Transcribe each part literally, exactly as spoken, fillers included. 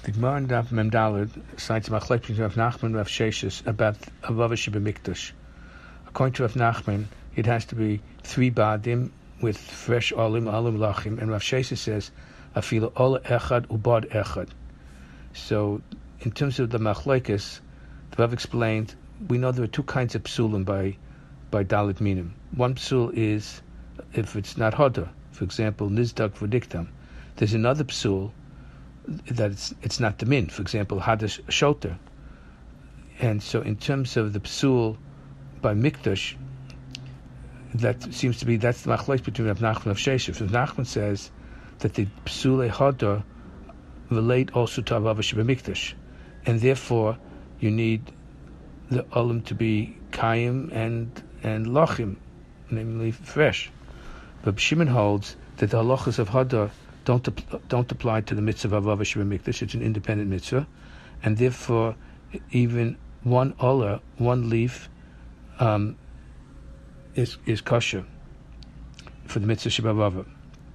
The Gemara in Daf Mem Daled cites Machlekes between Rav Nachman and Rav Sheshes about Avava Shebemikdash. According to Rav Nachman, it has to be three badim with fresh olim, olim lachim, and Rav Sheshes says afilu ol echad ubad echad. So, in terms of the Machlekes, the Rav explained we know there are two kinds of psulim by by Dalet Minim. One psul is if it's not hoda, for example, nizdak v'diktam. There's another psul that it's it's not the min, for example, hadash shoter. And so in terms of the psul by mikdash, that seems to be, that's the machlokes between Rav Nachman and Rav Sheshes. Rav Nachman says that the psule hoda relate also to Avava Shebemikdash, and therefore you need the olim to be kayim and and lochim, namely fresh. But Shimon holds that the halachas of hoda don't don't apply to the mitzvah of Avava Shebemikdash. It's an independent mitzvah, and therefore even one olah, one leaf, um, is is kosher for the mitzvah Shebavava.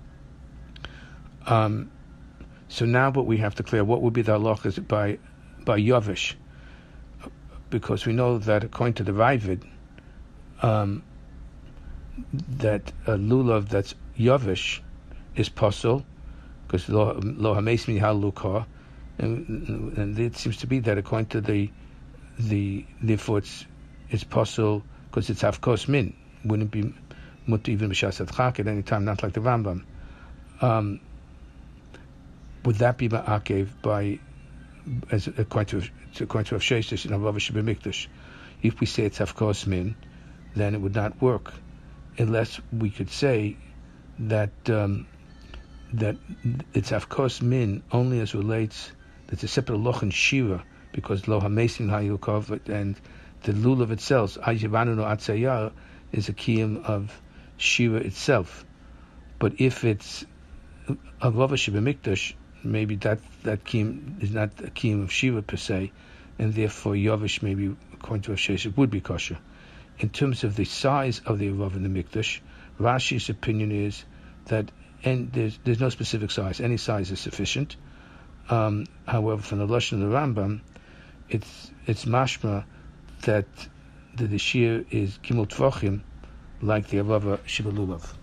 Um, so now, what we have to clear, what would be the halachas by by Yavish, because we know that according to the Ravid, um, that a lulav that's Yavish is possible, because lo hameis halukah, and and it seems to be that according to the the therefore it's it's possible because it's hafkos min, wouldn't be mutter even b'shas chak at any time, not like the Rambam. Um, would that be ma'akev by as according to according to Rav Sheshes in Avava Shebemikdash? If we say it's hafkos min, then it would not work, unless we could say that. Um, that it's hafkos min only as relates, that's a separate loch in Shira, because lo hamesim hayukov, and the lulav itself, ayivanu no atzayar, is a kiyum of Shira itself. But if it's Avava Shebemikdash, maybe that, that kiyum is not a kiyum of Shira per se, and therefore Yavish, maybe according to Rav Sheshes, would be kosher. In terms of the size of the Avav in the Mikdash, Rashi's opinion is that and there's there's no specific size. Any size is sufficient. Um, however, from the Lashon of the Rambam, it's it's mashma that the, the shear is gimel tvachim, like the Avava Shebelulav.